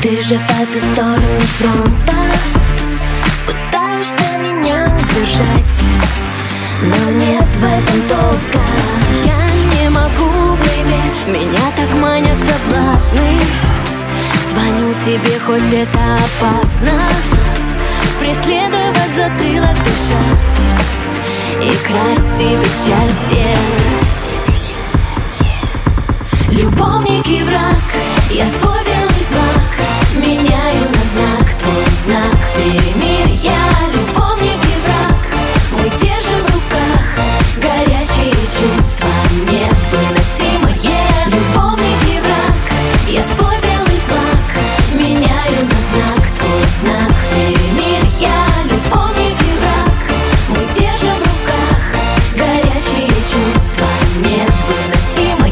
Ты же по ту сторону фронта, пытаешься меня удержать, но нет в этом толка. Я не могу, бэйби, меня так манят соблазны. Звоню тебе, хоть это опасно, преследовать, затылок дышать и красть себе счастье. Любовник и враг, я свой белый флаг меняю на знак, твой знак перемирия. Любовник и враг, мы держим в руках горячие чувства невыносимые. Любовник и враг, я свой белый флаг меняю на знак, твой знак перемирия. Любовник и враг, мы держим в руках горячие чувства невыносимые.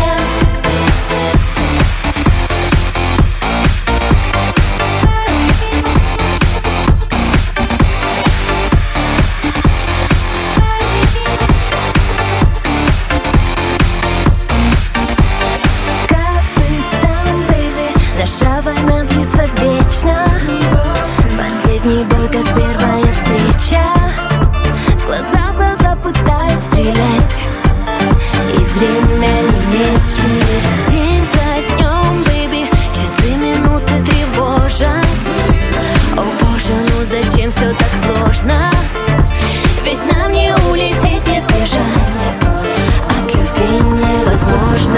Наша война длится вечно. Последний бой, как первая встреча. Глаза в глаза пытаюсь стрелять, и время не лечит. День за днем, бэйби, часы, минуты тревожат. О боже, ну зачем все так сложно? Ведь нам не улететь, не сбежать. От любви невозможно.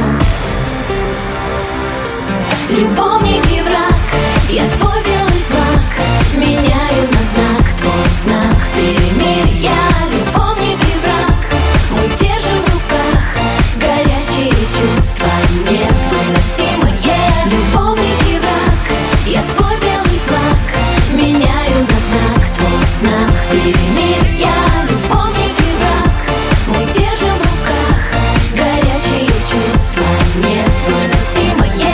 Любовник и враг, я свой белый флаг меняю на знак, твой знак перемирия. Любовник и враг, мы держим в руках горячие чувства невыносимые. Любовник и враг, я свой белый флаг меняю на знак, твой знак перемирия. Любовник и враг, мы держим в руках горячие чувства невыносимые.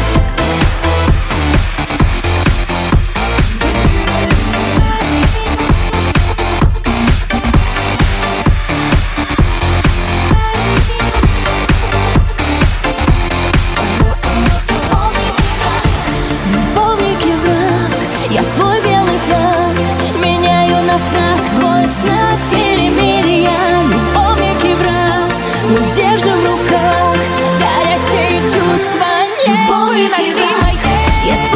Я свой белый флаг меняю на знак, твой знак перемирия. Любовник и враг, мы держим в руках горячие чувства невыносимые.